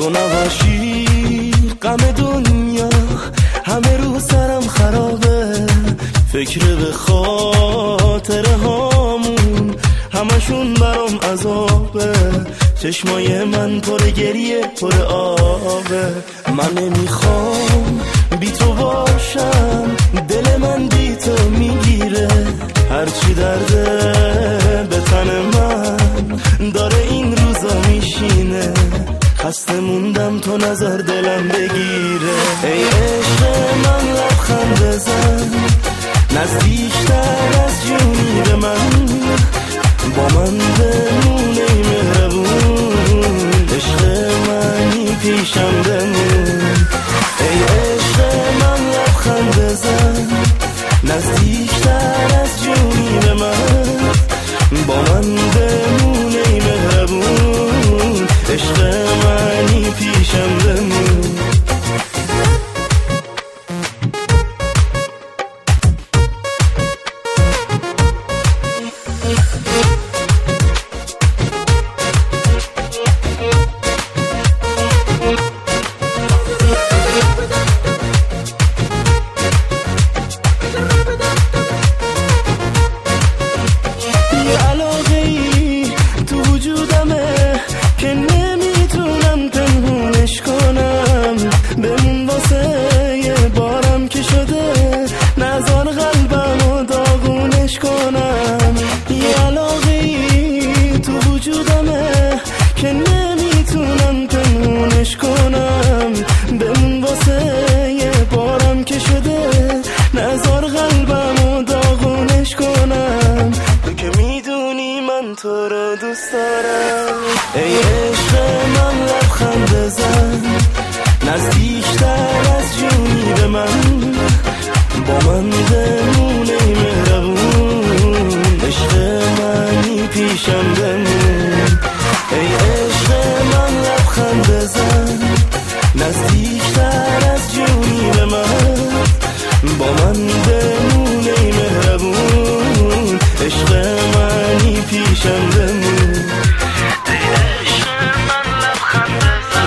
تو نباشی غم دنیا همه رو سرم خرابه، فکر به خاطر هامون همشون برام عذابه، چشمای من پر گریه پر آبه. من نمیخوام بی تو باشم، دل من بی تو میگیره، هرچی درده به تن من داره این روزا میشینه، خسته موندم تو نظر دلم بگیره. ای عشق من لبخند بزن، نزدیکتر از جونی به من، با من بمونه ای مهربون، عشق منی پیشم بمون. ای عشق من لبخند بزن، نزدیکتر از جونی به من، با من بمونه ای مهربون، عشق منی پیشم بمون. تو رو دوست دارم. ای عشق من لبخند بزن، نزدیکتر از جونی به من، با من بمونه ای مهربون، عشق منی پیشم بمون. ای عشق من لبخند بزن، نزدیکتر از جونی به من، با من بمونه ای مهربون، عشق منی پیشم بمون. ای عشق من لبخند بزن،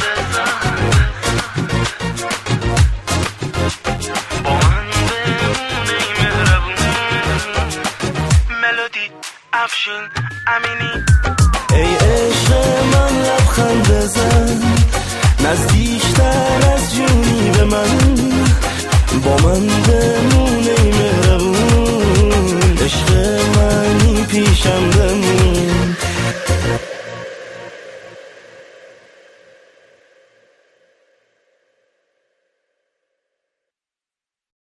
با من بمونه ای مهربون. ملودی افشین امینی. ای عشق من لبخند بزن، نزدیکتر از جونی به من، با من بمونه ای مهربون، عشق منی پیشم